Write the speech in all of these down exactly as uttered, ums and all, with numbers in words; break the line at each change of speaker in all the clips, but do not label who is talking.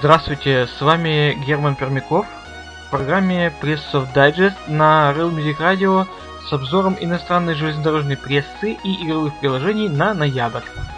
Здравствуйте, с вами Герман Пермяков в программе Press of Digest на Rail Music Radio с обзором иностранной железнодорожной прессы и игровых приложений на ноябрь.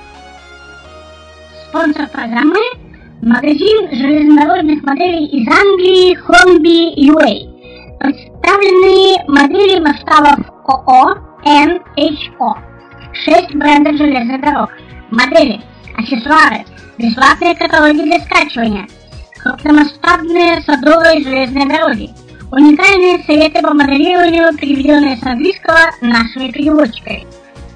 Спонсор программы – магазин железнодорожных моделей из Англии Hornby ю эй. Представлены модели масштабов ООО эн эйч о. Шесть брендов железных дорог. Модели, аксессуары, бесплатные каталоги для скачивания, крупномасштабные садовые железные дороги, уникальные советы по моделированию, переведенные с английского нашими переводчиками.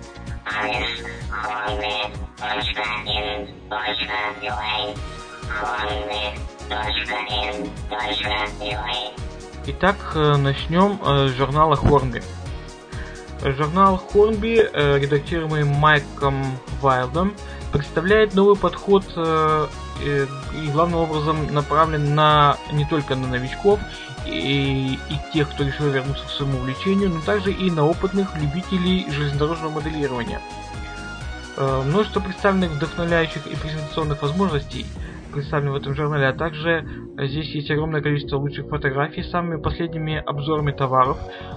Итак, начнем с журнала Hornby. Журнал Hornby, редактируемый Майком Вайлдом, представляет новый подход и главным образом направлен на не только на новичков и, и тех, кто решил вернуться к своему увлечению, но также и на опытных любителей железнодорожного моделирования. Множество представленных вдохновляющих и презентационных возможностей представлены в этом журнале, а также здесь есть огромное количество лучших фотографий с самыми последними обзорами товаров,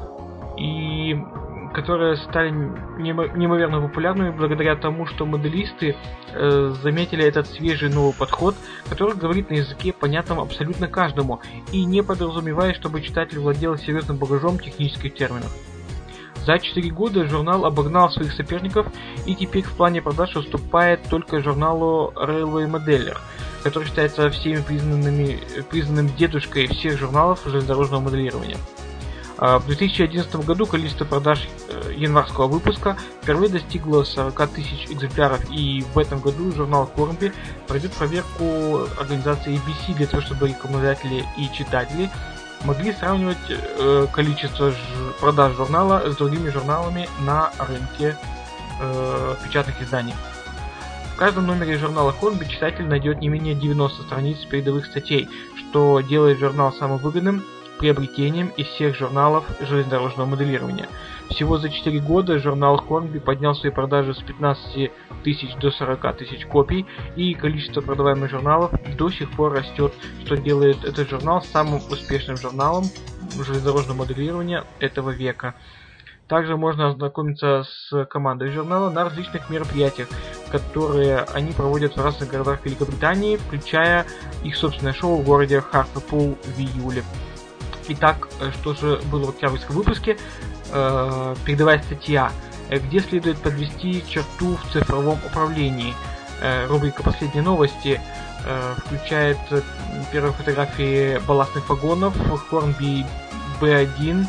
и которые стали неимоверно популярными благодаря тому, что моделисты э, заметили этот свежий новый подход, который говорит на языке, понятном абсолютно каждому, и не подразумевая, чтобы читатель владел серьезным багажом технических терминов. За четыре года журнал обогнал своих соперников и теперь в плане продаж уступает только журналу Railway Modeller, который считается всеми признанными, признанным дедушкой всех журналов железнодорожного моделирования. В две тысячи одиннадцатом году количество продаж январского выпуска впервые достигло сорок тысяч экземпляров, и в этом году журнал Hornby пройдет проверку организации эй би си для того, чтобы рекламодатели и читатели могли сравнивать э, количество ж- продаж журнала с другими журналами на рынке э, печатных изданий. В каждом номере журнала Hornby читатель найдет не менее девяноста страниц передовых статей, что делает журнал самым выгодным приобретением из всех журналов железнодорожного моделирования. Всего за четыре года журнал Hornby поднял свои продажи с пятнадцати тысяч до сорока тысяч копий, и количество продаваемых журналов до сих пор растет, что делает этот журнал самым успешным журналом железнодорожного моделирования этого века. Также можно ознакомиться с командой журнала на различных мероприятиях, которые они проводят в разных городах Великобритании, включая их собственное шоу в городе Хартфул в июле. Итак, что же было в октябрьском выпуске? Э, передовая статья, где следует подвести черту в цифровом управлении. Э, рубрика «Последние новости» э, включает первые фотографии балластных вагонов Hornby би один,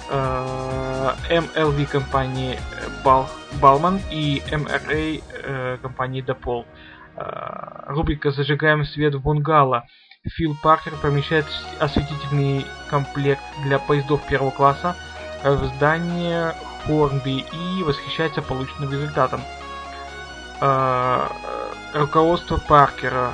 э, эм эл ви компании Bal- Ballman и эм эр эй э, компании Dapol. Э, рубрика «Зажигаем свет в бунгало». Фил Паркер помещает осветительный комплект для поездов первого класса в здание Hornby и восхищается полученным результатом. Э, руководство Паркера.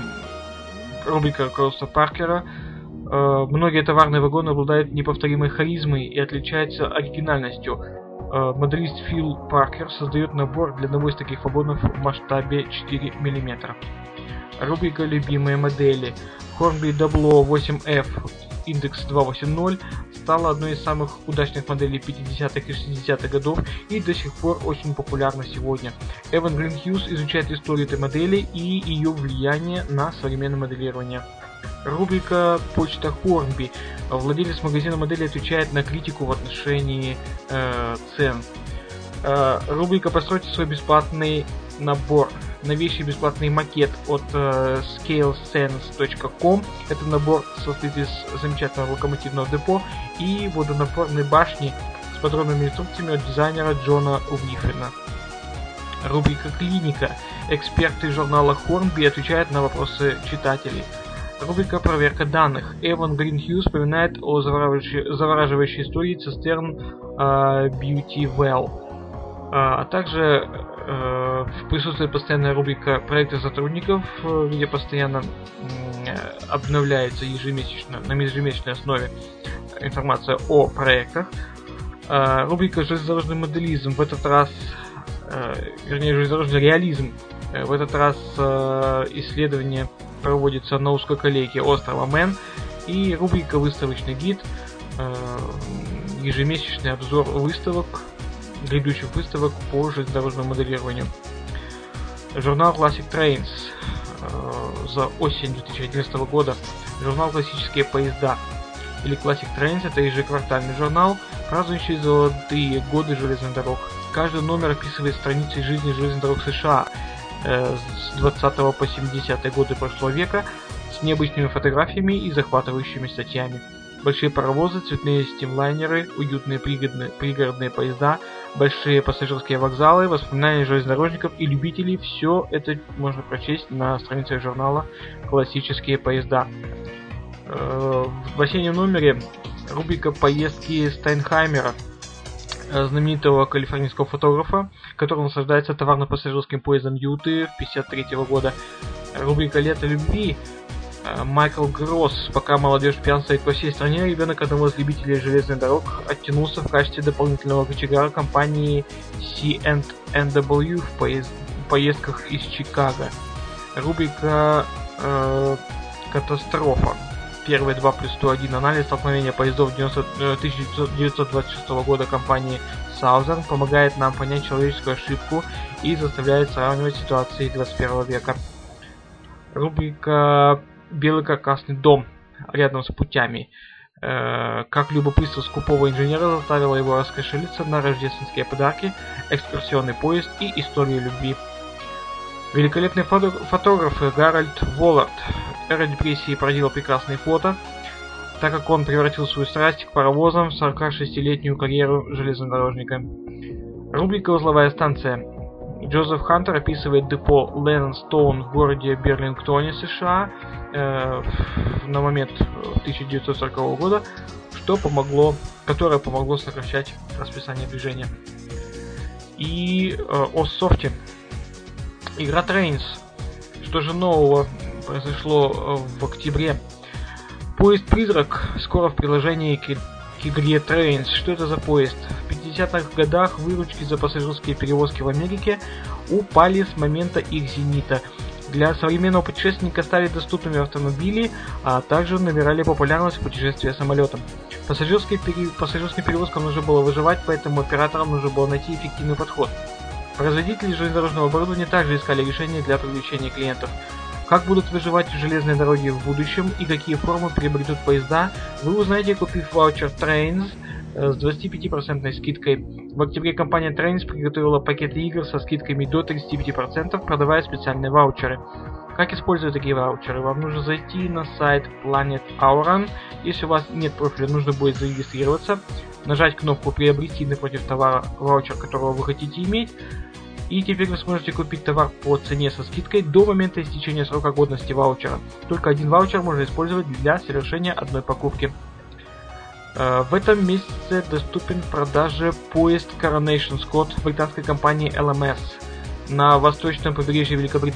Рубрика «Руководство Паркера». Э, многие товарные вагоны обладают неповторимой харизмой и отличаются оригинальностью. Э, моделист Фил Паркер создает набор для одного из таких вагонов в масштабе четыре миллиметра. Рубрика «Любимые модели». Hornby Dablo восемь эф индекс двести восемьдесят стала одной из самых удачных моделей пятидесятых и шестидесятых годов и до сих пор очень популярна сегодня. Эван Гринхьюз изучает историю этой модели и ее влияние на современное моделирование. Рубрика «Почта Hornby». Владелец магазина модели отвечает на критику в отношении э, цен. Э, рубрика «Постройте свой бесплатный набор». Новейший бесплатный макет от э, scale sense точка ком. Это набор состоит из замечательного локомотивного депо и водонапорной башни с подробными инструкциями от дизайнера Джона Уифрина. Рубрика «Клиника». Эксперты журнала Hornby отвечают на вопросы читателей. Рубрика «Проверка данных». Эван Гринхьюз вспоминает о завораживающей, завораживающей истории цистерн э, Beauty Well. А также э, присутствует постоянная рубрика «Проекты сотрудников», где постоянно э, обновляется ежемесячно, на ежемесячной основе информация о проектах. Э, рубрика «Железнодорожный моделизм». В этот раз, э, вернее, железнодорожный реализм. В этот раз исследование проводится на узкоколейке острова Мэн, и рубрика «Выставочный гид», ежемесячный обзор выставок, грядущих выставок по железнодорожному моделированию. Журнал Classic Trains за осень две тысячи одиннадцатого года. Журнал «Классические поезда» или Classic Trains — это ежеквартальный журнал, празднующий золотые годы железных дорог. Каждый номер описывает страницы жизни железных дорог США э, с двадцатого по семидесятые годы прошлого века с необычными фотографиями и захватывающими статьями. Большие паровозы, цветные стимлайнеры, уютные пригородные, пригородные поезда, большие пассажирские вокзалы, воспоминания железнодорожников и любителей — все это можно прочесть на страницах журнала «Классические поезда». В осеннем номере рубрика «Поездки Стайнхаймера», знаменитого калифорнийского фотографа, который наслаждается товарно-пассажирским поездом Юты пятьдесят третьего года. Рубрика «Лето любви». Майкл Гросс. Пока молодежь пьянствует по всей стране, ребенок одного из любителей железных дорог оттянулся в качестве дополнительного кочегара компании си энд дабл ю в поезд... поездках из Чикаго. Рубрика э, «Катастрофа». Первые два плюс сто один. Анализ столкновения поездов тысяча девятьсот двадцать шестого года компании Southern помогает нам понять человеческую ошибку и заставляет сравнивать ситуации двадцать первого века. Рубрика «Белый каркасный дом» рядом с путями. Э, как любопытство скупого инженера заставило его раскошелиться на рождественские подарки, экскурсионный поезд и историю любви. Великолепный фото фотограф Гарольд Воллард. Эра депрессии проделал прекрасные фото, так как он превратил свою страсть к паровозам в сорокашестилетнюю карьеру железнодорожника. Рубрика «Узловая станция». Джозеф Хантер описывает депо Леннон Стоун в городе Берлингтоне, США, э, на момент тысяча девятьсот сорокового года, что помогло, которое помогло сокращать расписание движения. И э, о софте. Игра Trains. Что же нового произошло в октябре? Поезд-призрак скоро в приложении к, к игре Trains. Что это за поезд? В пятидесятых годах выручки за пассажирские перевозки в Америке упали с момента их зенита. Для современного путешественника стали доступными автомобили, а также набирали популярность путешествия самолетом. Пассажирским перевозкам нужно было выживать, поэтому операторам нужно было найти эффективный подход. Производители железнодорожного оборудования также искали решения для привлечения клиентов. Как будут выживать железные дороги в будущем и какие формы приобретут поезда, вы узнаете, купив ваучер Trains с двадцатипятипроцентной скидкой. В октябре компания Trains приготовила пакеты игр со скидками до тридцати пяти процентов, продавая специальные ваучеры. Как использовать такие ваучеры? Вам нужно зайти на сайт Planet Auran. Если у вас нет профиля, нужно будет зарегистрироваться, нажать кнопку «Приобрести» напротив товара, ваучер которого вы хотите иметь. И теперь вы сможете купить товар по цене со скидкой до момента истечения срока годности ваучера. Только один ваучер можно использовать для совершения одной покупки. В этом месяце доступен в продаже поезд Coronation Scott британской компании эл эм эс. На восточном побережье Великобритании